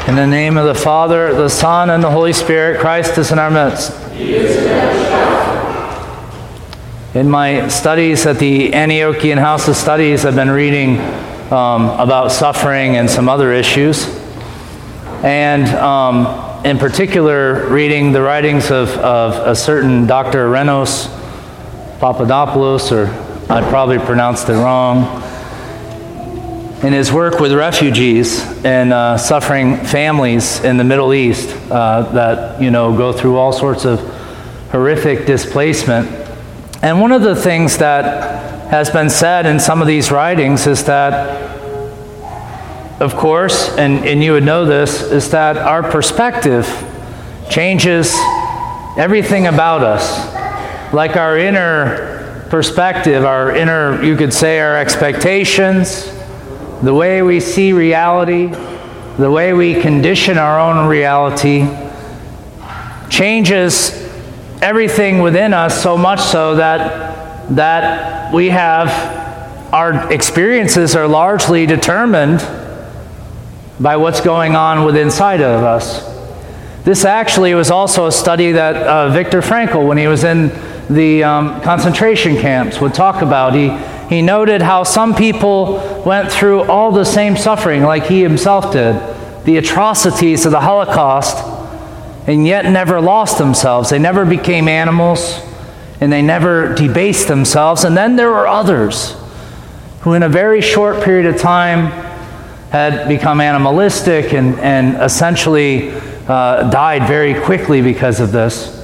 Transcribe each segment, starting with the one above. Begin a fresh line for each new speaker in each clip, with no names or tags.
In the name of the Father, the Son, and the Holy Spirit, Christ is in our midst. In my studies at the Antiochian House of Studies, I've been reading about suffering and some other issues. And in particular, reading the writings of a certain Dr. Renos Papadopoulos, or I probably pronounced it wrong, in his work with refugees and suffering families in the Middle East that, go through all sorts of horrific displacement. And one of the things that has been said in some of these writings is that, of course, and you would know this, is that our perspective changes everything about us. Like our inner perspective, our inner, you could say, our expectations, the way we see reality, the way we condition our own reality, changes everything within us so much so that we have, our experiences are largely determined by what's going on within inside of us. This actually was also a study that Viktor Frankl, when he was in the concentration camps, would talk about. He noted how some people went through all the same suffering like he himself did, the atrocities of the Holocaust, and yet never lost themselves. They never became animals, and they never debased themselves. And then there were others who in a very short period of time had become animalistic and essentially died very quickly because of this.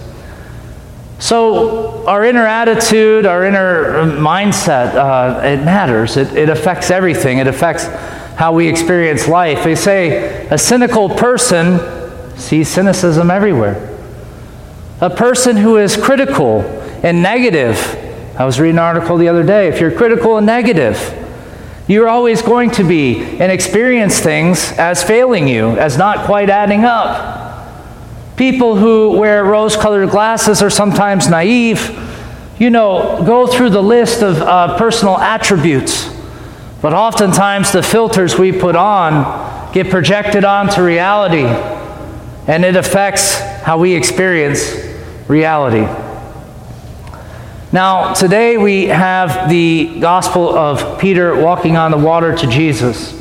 So our inner attitude, our inner mindset, it matters. It affects everything. It affects how we experience life. They say a cynical person sees cynicism everywhere. A person who is critical and negative. I was reading an article the other day. If you're critical and negative, you're always going to be and experience things as failing you, as not quite adding up. People who wear rose-colored glasses are sometimes naive. Go through the list of personal attributes. But oftentimes the filters we put on get projected onto reality, and it affects how we experience reality. Now, today we have the Gospel of Peter walking on the water to Jesus.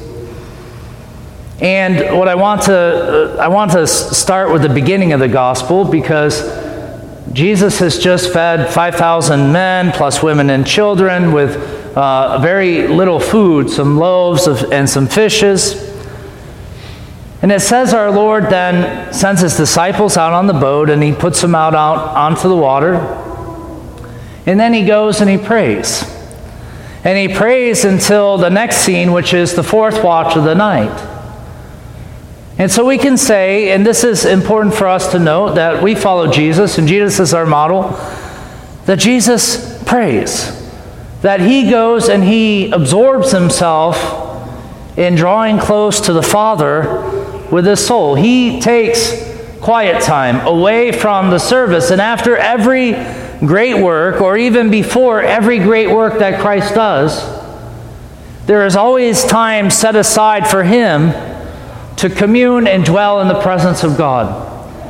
And what I want to start with the beginning of the Gospel, because Jesus has just fed 5,000 men, plus women and children, with very little food, some loaves and some fishes. And it says our Lord then sends his disciples out on the boat, and he puts them out onto the water. And then he goes and he prays. And he prays until the next scene, which is the fourth watch of the night. And so we can say, and this is important for us to note, that we follow Jesus, and Jesus is our model, that Jesus prays. That he goes and he absorbs himself in drawing close to the Father with his soul. He takes quiet time away from the service, and after every great work, or even before every great work that Christ does, there is always time set aside for him to commune and dwell in the presence of God.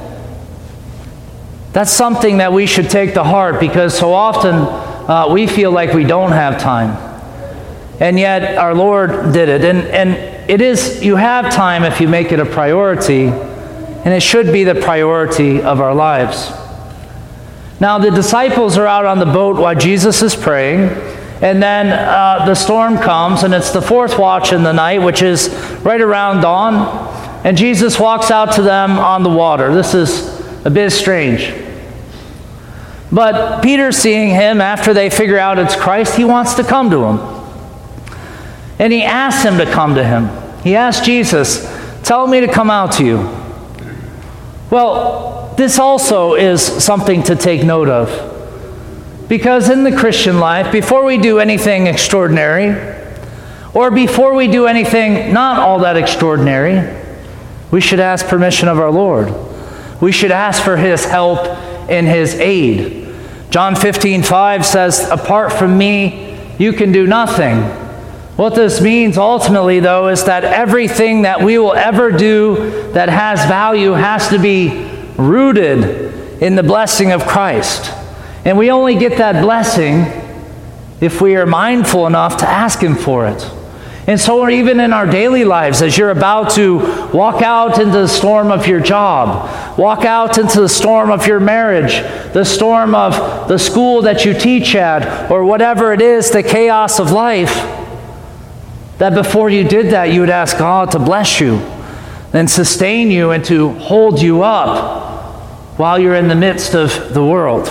That's something that we should take to heart, because so often we feel like we don't have time. And yet our Lord did it. And it is, you have time if you make it a priority, and it should be the priority of our lives. Now the disciples are out on the boat while Jesus is praying, and then the storm comes, and it's the fourth watch in the night, which is right around dawn, and Jesus walks out to them on the water. This is a bit strange. But Peter, seeing him after they figure out it's Christ, he wants to come to him. And he asks him to come to him. He asks Jesus, "Tell me to come out to you." Well, this also is something to take note of. Because in the Christian life, before we do anything extraordinary, or before we do anything not all that extraordinary, we should ask permission of our Lord. We should ask for his help and his aid. John 15:5 says, "Apart from me, you can do nothing." What this means ultimately, though, is that everything that we will ever do that has value has to be rooted in the blessing of Christ. And we only get that blessing if we are mindful enough to ask Him for it. And so even in our daily lives, as you're about to walk out into the storm of your job, walk out into the storm of your marriage, the storm of the school that you teach at, or whatever it is, the chaos of life, that before you did that, you would ask God to bless you and sustain you and to hold you up while you're in the midst of the world.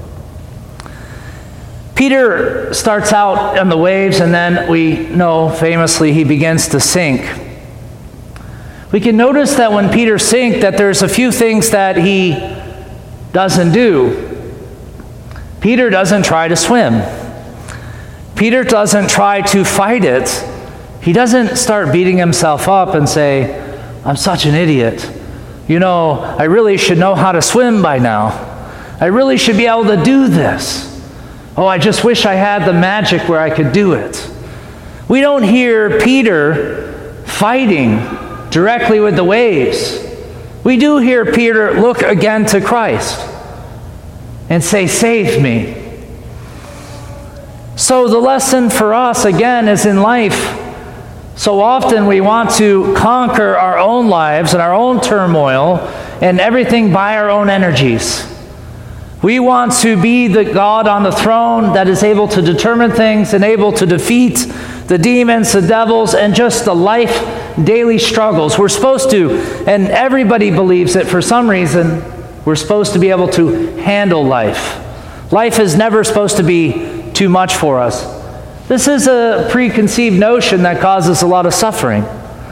Peter starts out on the waves, and then we know famously he begins to sink. We can notice that when Peter sinks, that there's a few things that he doesn't do. Peter doesn't try to swim. Peter doesn't try to fight it. He doesn't start beating himself up and say, I'm such an idiot. You know, I really should know how to swim by now. I really should be able to do this. Oh, I just wish I had the magic where I could do it. We don't hear Peter fighting directly with the waves. We do hear Peter look again to Christ and say, save me. So the lesson for us, again, is in life. So often we want to conquer our own lives and our own turmoil and everything by our own energies. We want to be the God on the throne that is able to determine things and able to defeat the demons, the devils, and just the life daily struggles. We're supposed to, and everybody believes it for some reason, we're supposed to be able to handle life. Life is never supposed to be too much for us. This is a preconceived notion that causes a lot of suffering.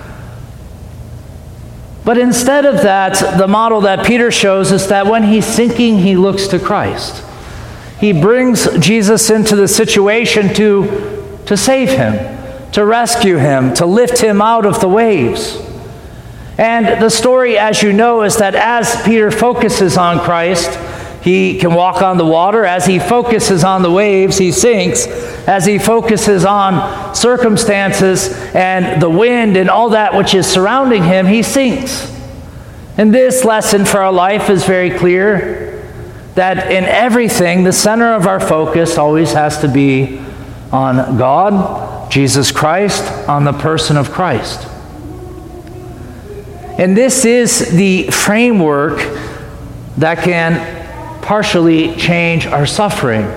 But instead of that, the model that Peter shows is that when he's sinking, he looks to Christ. He brings Jesus into the situation to save him, to rescue him, to lift him out of the waves. And the story, as you know, is that as Peter focuses on Christ, he can walk on the water. As he focuses on the waves, he sinks. As he focuses on circumstances and the wind and all that which is surrounding him, he sinks. And this lesson for our life is very clear, that in everything, the center of our focus always has to be on God, Jesus Christ, on the person of Christ. And this is the framework that can partially change our suffering.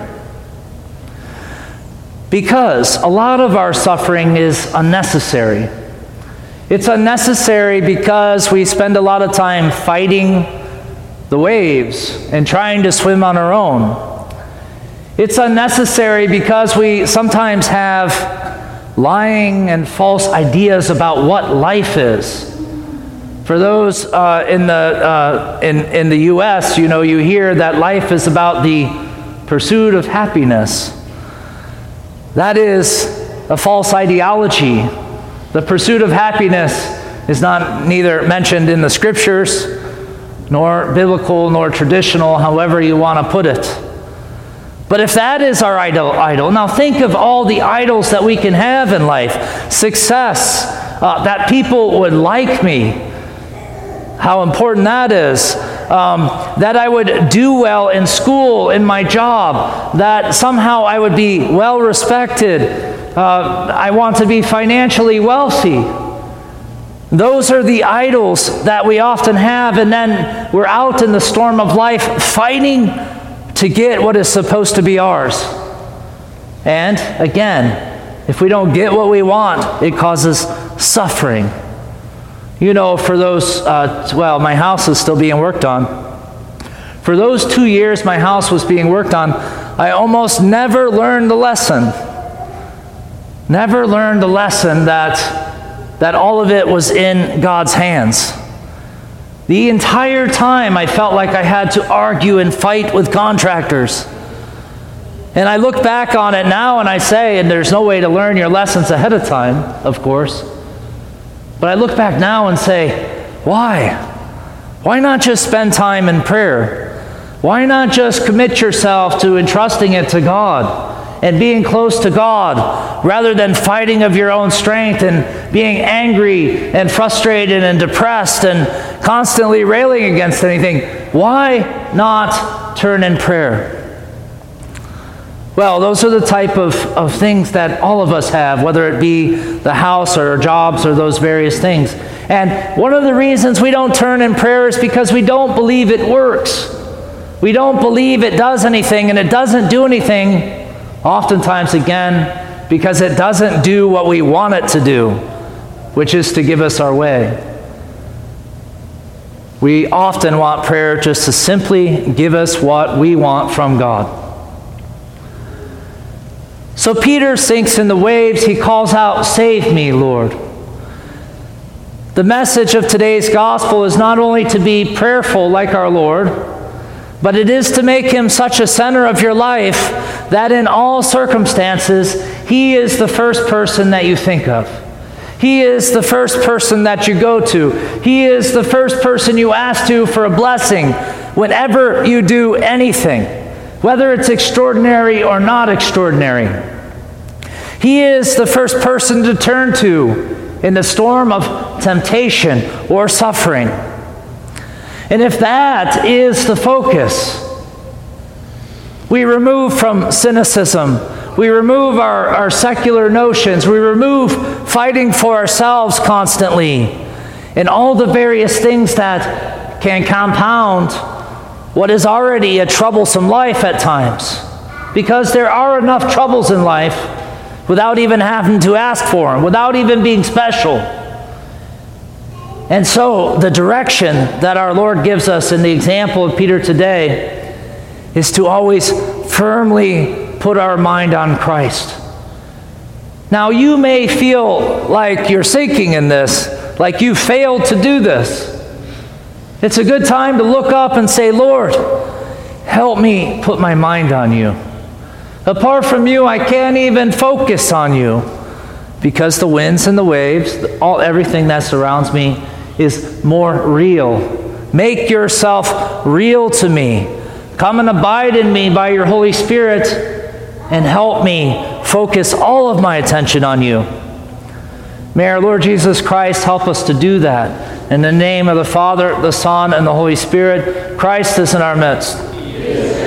Because a lot of our suffering is unnecessary. It's unnecessary because we spend a lot of time fighting the waves and trying to swim on our own. It's unnecessary because we sometimes have lying and false ideas about what life is. For those in the U.S., you know, you hear that life is about the pursuit of happiness. That is a false ideology. The pursuit of happiness is neither mentioned in the Scriptures, nor biblical, nor traditional, however you want to put it. But if that is our idol, now think of all the idols that we can have in life. Success, that people would like me. How important that is. That I would do well in school, in my job. That somehow I would be well respected. I want to be financially wealthy. Those are the idols that we often have, and then we're out in the storm of life fighting to get what is supposed to be ours. And again, if we don't get what we want, it causes suffering. You know, for those, my house is still being worked on. For those 2 years my house was being worked on, I almost never learned the lesson. Never learned the lesson that all of it was in God's hands. The entire time I felt like I had to argue and fight with contractors. And I look back on it now and I say, and there's no way to learn your lessons ahead of time, of course. But I look back now and say, why? Why not just spend time in prayer? Why not just commit yourself to entrusting it to God and being close to God, rather than fighting of your own strength and being angry and frustrated and depressed and constantly railing against anything, why not turn in prayer? Well, those are the type of things that all of us have, whether it be the house or jobs or those various things. And one of the reasons we don't turn in prayer is because we don't believe it works. We don't believe it does anything, and it doesn't do anything, oftentimes again, because it doesn't do what we want it to do, which is to give us our way. We often want prayer just to simply give us what we want from God. So Peter sinks in the waves. He calls out, "Save me, Lord." The message of today's gospel is not only to be prayerful like our Lord, but it is to make him such a center of your life that in all circumstances, he is the first person that you think of. He is the first person that you go to. He is the first person you ask to for a blessing whenever you do anything, whether it's extraordinary or not extraordinary. He is the first person to turn to in the storm of temptation or suffering. And if that is the focus, we remove from cynicism, we remove our secular notions, we remove fighting for ourselves constantly, and all the various things that can compound what is already a troublesome life at times. Because there are enough troubles in life without even having to ask for them, without even being special. And so the direction that our Lord gives us in the example of Peter today is to always firmly put our mind on Christ. Now you may feel like you're sinking in this, like you failed to do this. It's a good time to look up and say, "Lord, help me put my mind on you. Apart from you, I can't even focus on you, because the winds and the waves, everything that surrounds me is more real. Make yourself real to me. Come and abide in me by your Holy Spirit and help me focus all of my attention on you." May our Lord Jesus Christ help us to do that. In the name of the Father, the Son, and the Holy Spirit, Christ is in our midst.